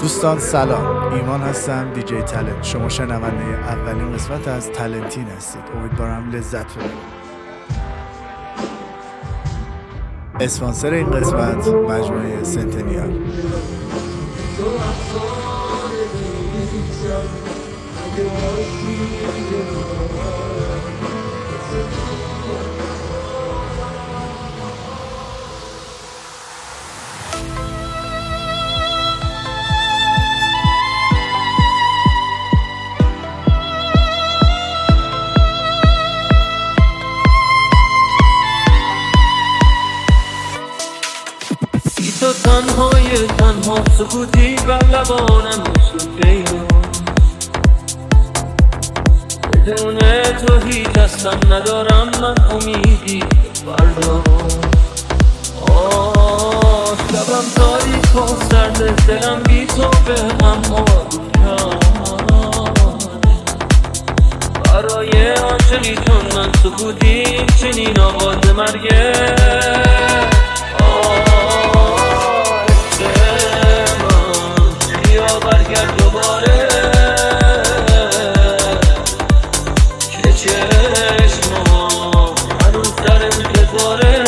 دوستان سلام، ایمان هستم، دیجی تالنت. شما شنونده اولین قسمت از تالنتین هستید. امیدوارم لذت ببرید. اسپانسر این قسمت مجموعه سنتنیال. تو تنها سکوتی بر لبانم مثل پیمان، بدون تو هیچ هستم ندارم من امیدی فردا. شبم تاریک و سرد، دلم بی تو به هم آروم کرد. برای آنچنی چون من سکوتی چنین آغاز مرگه. برگرد دوباره که چشمام هنوز در انتظاره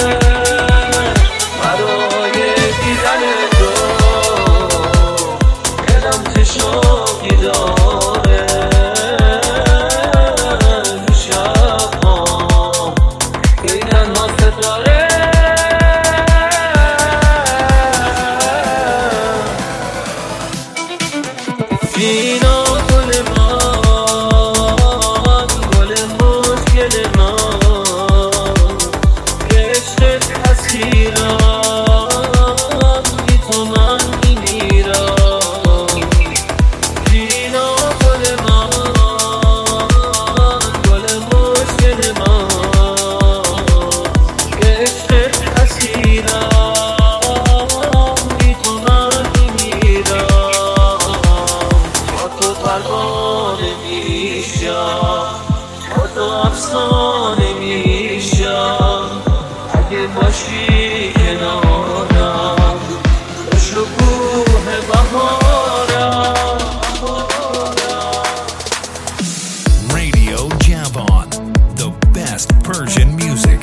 برای دیدن تو. دلم تشنگی داره، شب‌ها که تنها ستاره. اینا گل من، گل خوشگل من، عشقت اسیرم، بی تو من میمیرم. اینا گل من، گل خوشگل من، عشقت اسیرم، بی تو من میمیرم. پروانه میشم، با تو افسانه میشم، اگه باشی کنارم به شکوه بهارم. Radio Javan, the best Persian music.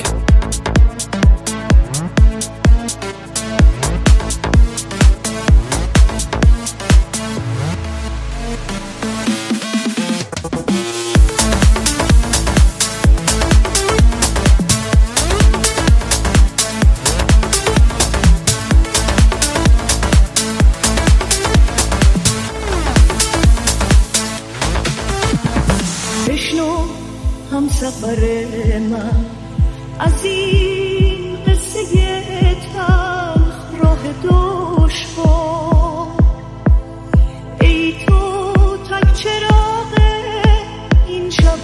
هم سفر من از این قصه تلخ راه دشوار. ای تو تک چراغ این شب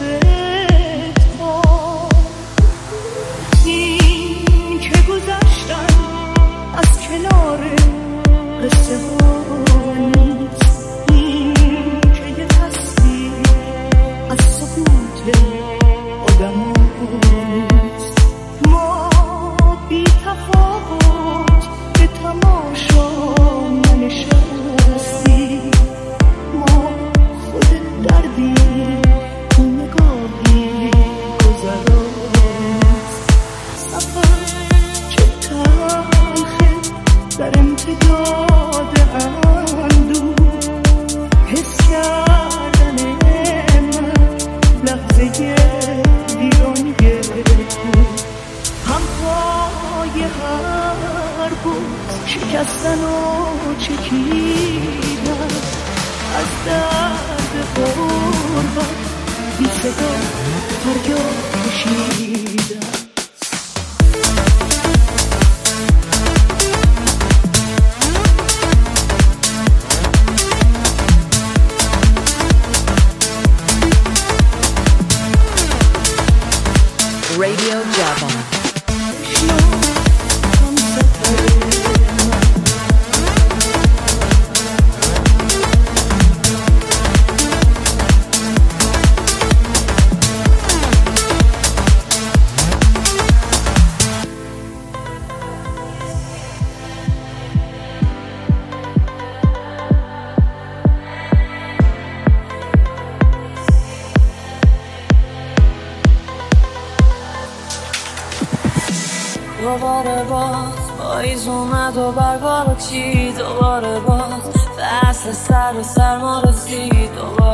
تار، این که گذشتن از کنار قصه ها نیست، این که یه تصویر از سکوت آدمانست. ما بی تفاوت به تماشا ننشستیم، ما خود دردی تو نگاهی گذراست. سفر چه تلخه در امتداد اندوه، حس کردن من لحظه ویرانگه تو. همپای هر بود شکستن و چکیدن، از درد غربت بی صدا فریاد کشیدن. Radio Javan. دوباره باز پاییز اومد و بربار چی دوباره باز فصل سر و سرما رسید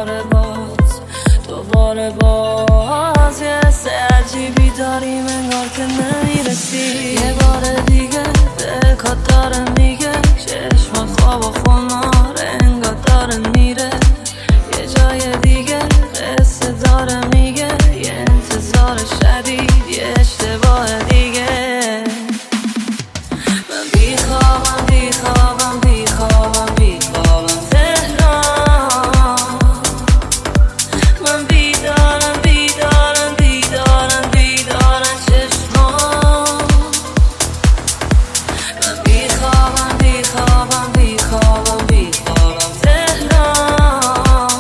دوباره باز یه حس عجیبی داریم انگار که نمیرسی یه بار دیگه دلکات داره میگه چشمات خواب و خمار انگار داره میره یه جای دیگه قصه داره میگه یه انتظار شدید یه اشتباه دیگه من بیخوابم تهران من بیدارم چشمان من بیخوابم تهران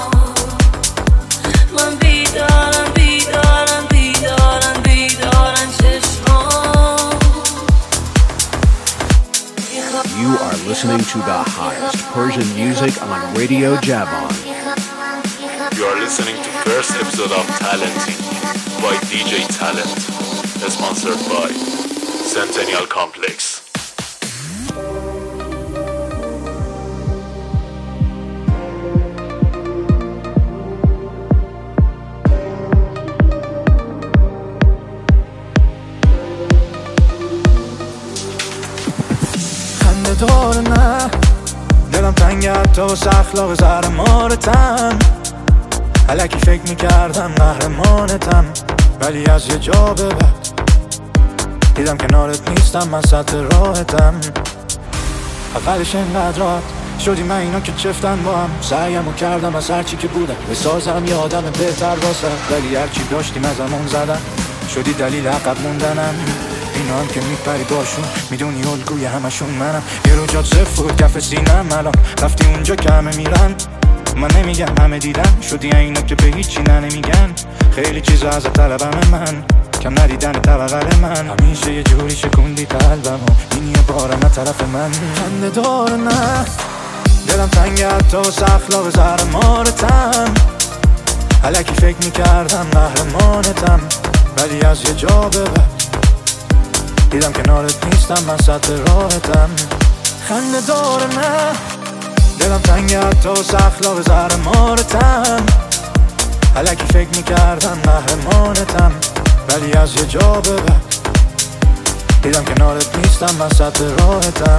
من بیدارم چشمان You are listening to the hottest Persian music on Radio Javon. You are listening to first episode of Talenting by DJ Talent, sponsored by Centennial Complex. خنده داره نه دلم تنگه حتی واسه اخلاق زهر مارتم الکی فکر میکردم قهرمانتم ولی از یه جا به بعد دیدم کنارت نیستم من سطح راحتم اولش اینقدر راحت شدی من اینا که چفتن با هم سعیمو کردم از هرچی که بودم بسازم یه آدم بهتر واسه ولی هرچی داشتیم از همون زدم شدی دلیل عقب موندنم اینا هم که میپری باشون میدونی الگوی همشون منم یه رو جات صفر کف سینم الان رفتی اونجا که همه میرن من نمیگم همه دیدن شدی اینا که به هیچی نمیگن خیلی چیزا از طلبم من کم ندیدن توقل من همیشه یه جوری شکوندی قلبم و این یه بارم طرف من خنده داره نه دلم تنگه حتی واسه اخلاق زهر مارتم الکی فکر میکردم قهرمانتم ولی از یه جا به بعد دیدم کنارت نیستم من سطح راحتم خنده داره نه دلم تنگه حتی واسه اخلاق زهر مارتم الکی فکر میکردم قهرمانتم ولی از یه جا به بعد دیدم کنارت نیستم من سطح راحتم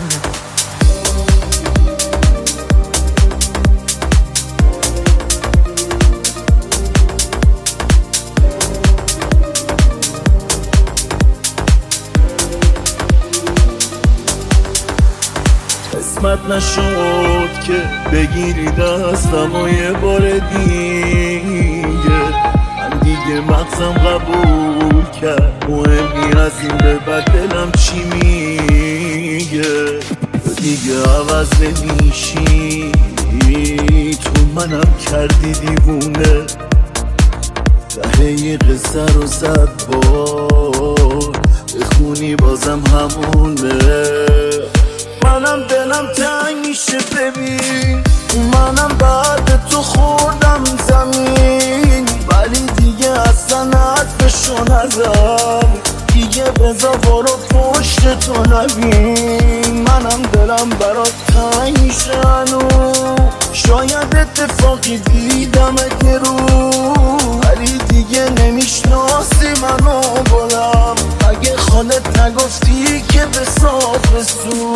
قسمت نشد که بگیری دستم و یه بار دیگه من دیگه مغزم قبول کرد مهمی از این به بعد دلم چی میگه دیگه عوض نمیشی تو منم کردی دیوونه ته یه قصه رو 100 بار بخونی بازم همونه منم دلم تنگ میشه ببین منم بعد تو خوردم زمین ولی دیگه اصلا حرفشو نزن دیگه بذار برو پشت تو نبین منم دلم برات تنگ میشه شاید اتفاقی دیدم اگه رو ولی دیگه نمیشناسی منو بلم اگه خودت نگفتی که به صاف سو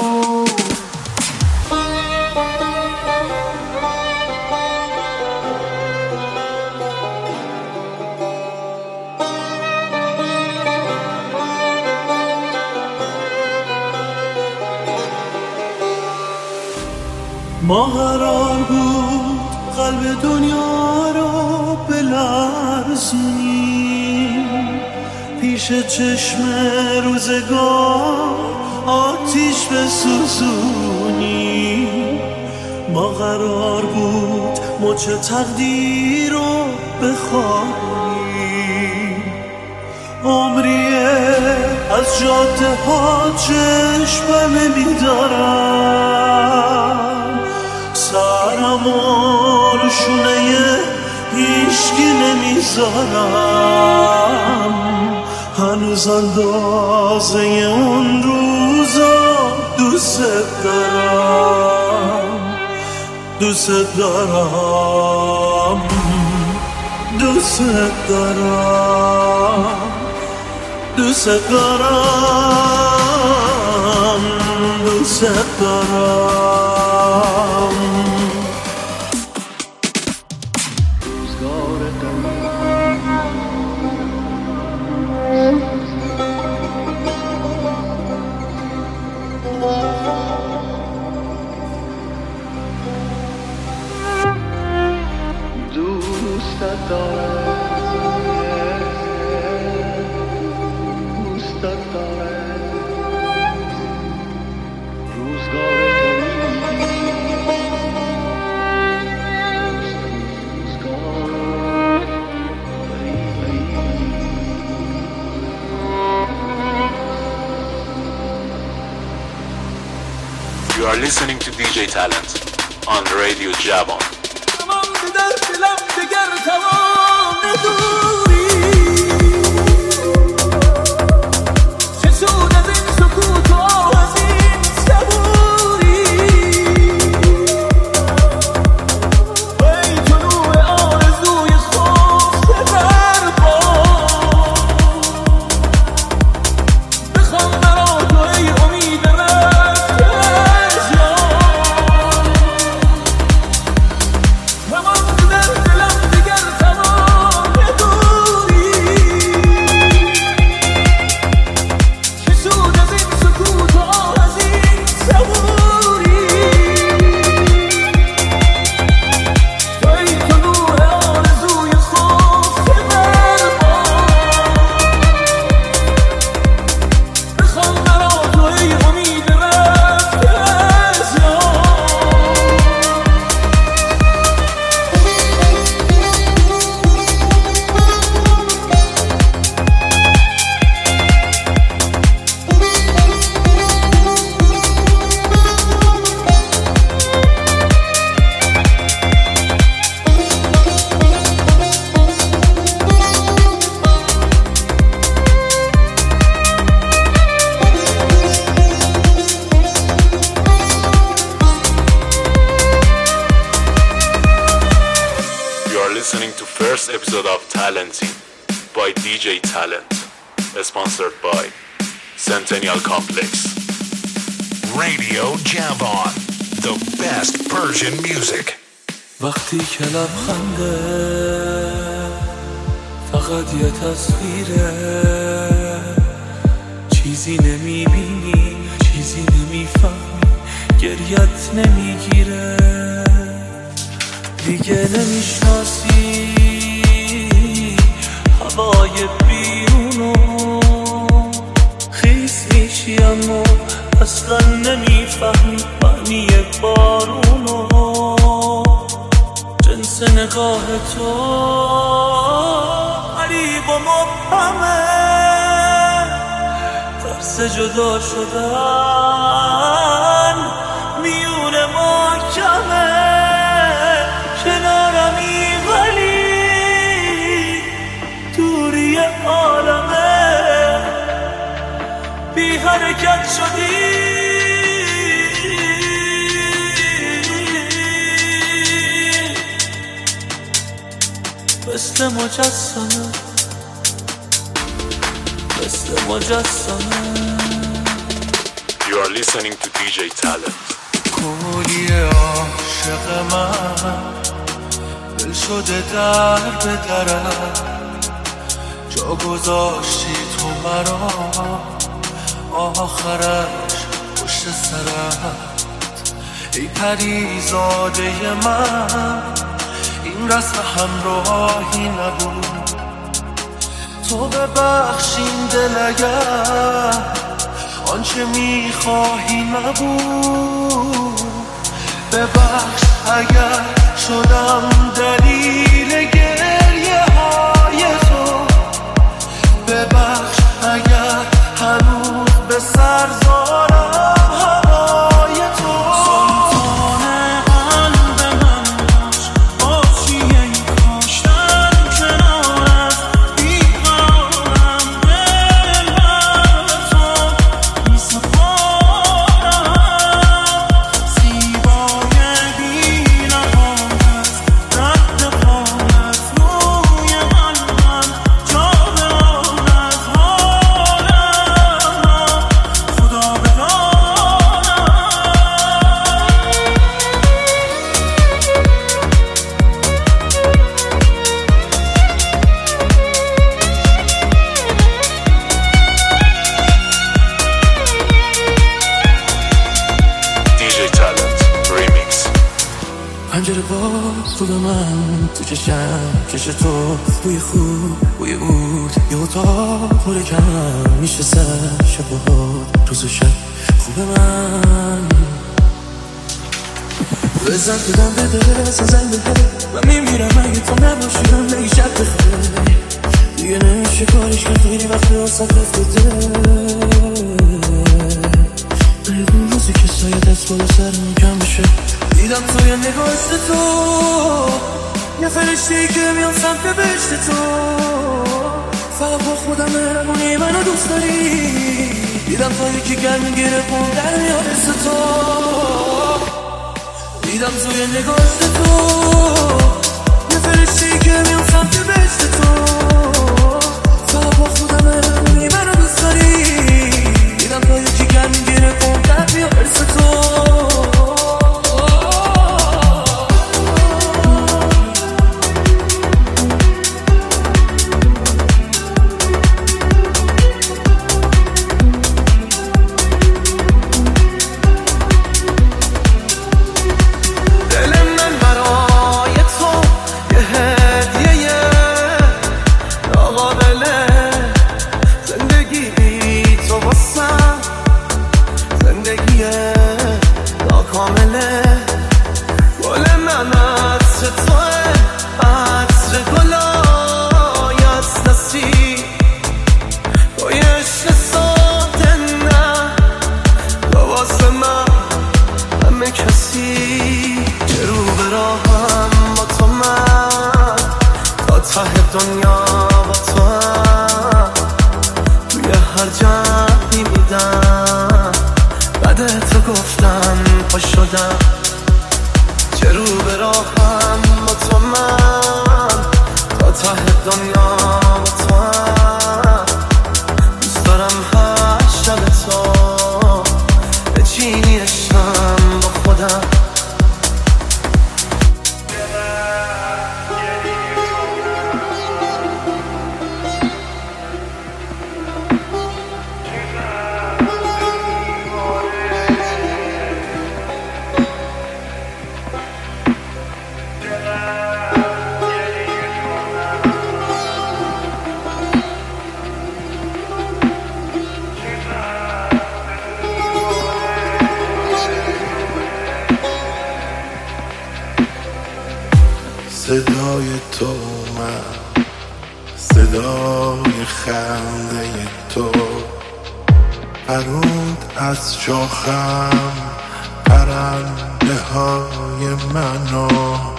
ما قرار بود قلب دنیا رو بلرزونیم پیش چشم روزگار آتیش بسوزونیم ما قرار بود مچ تقدیر رو بخوابیم عمریه از جاده ها چشم نمیدارم سرم و شونه هیچکی نمیذارم هر هنوز اندازه اون روزا دوست دارم دوست دارم دوست دارم دوست دارم دوست دارم You are listening to DJ Talent on Radio Javon. Listening to first episode of Talenting by DJ Talent, sponsored by Centennial Complex. Radio Javon, the best Persian music. وقتی که لبخنده فقط یه تصویره، چیزی نمیبینی چیزی نمیفهمی، گریت نمیگیره، دیگه نمیشناسی هوای بیرونو، خیس میشی اما اصلا نمیفهمی معنی بارونو، جنس نگاه تو غریب و مبهمه، ترس جدا شدن میون ما کمه، کنارمی ولی دوری عالمه، بی حرکت شدی مثل مجسمه مثل مجسمه. You are listening to DJ Talent. کولی عاشق من دل شده در به درم، جا گذاشتی تو مرا آخرش پشت سرت، ای پریزاده من این رسم همراهی نبود، تو ببخشین دل اگر آنچه میخواهی نبود، ببخش اگر شدم دلیل گریه های تو، ببخش اگر هنوز به سر زارم هوای تو، سلطان قلب من باش، باشیه کاشتن کنارت بیقرارم، داره باز رو به من تو چشم کش تو بوی خوب بوی بود یه اتاق پر کم میشه سر شب و حال روز و شب خوب من بزن بدم بده سازن بده و میمیرم اگه تو نباشیدم بگی شب بخیر دیگه نمیشه کارش کرد خیلی وقت آسد رفته اون روزی که سایه دست بالا سرم کم بشه دیدم توی نگاشت تو یه فرشته‌ای که میام سمت بهشت تو فقط با خودم مهربونی منو دوست داری دیدم توی که گرم گرفون در میاد حس تو دیدم توی نگاشت تو یه فرشته‌ای که میام سمت بهشت تو فقط با خودم مهربونی منو دوست داری دیدم توی که گرم گرفون در میاد حس تو صدای تو اومد صدای خنده تو پروند از شاخم پرنده های منو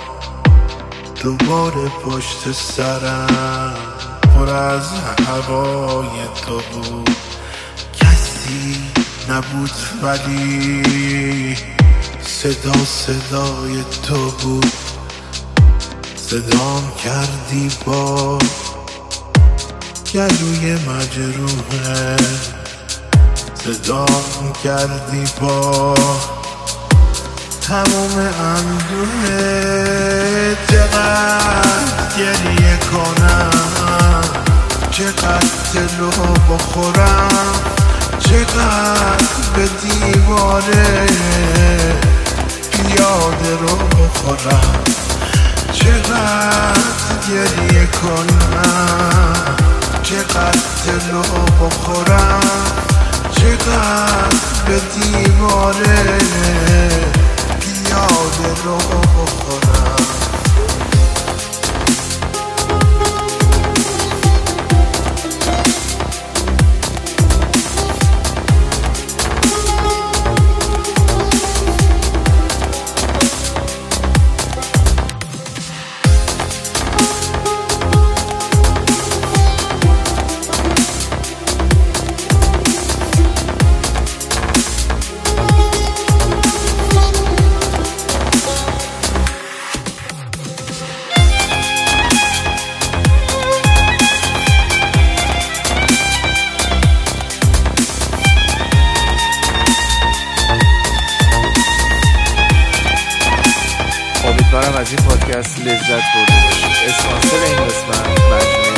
دوباره پشت سرم پر از هوای تو بود کسی نبود ولی صدای تو بود صدام کردی با گلوی مجروحه صدام کردی با تموم اندونه چقدر گریه کنم چقدر دلو بخورم چقدر به دیواره پیاده رو بخورم چقدر گریه کنم چقدر دلو بخورم چقدر به دیواره پیاده رو بخورم امیدوارم از این پادکست لذت برده باشید. اسپانسر این قسمت مجموعه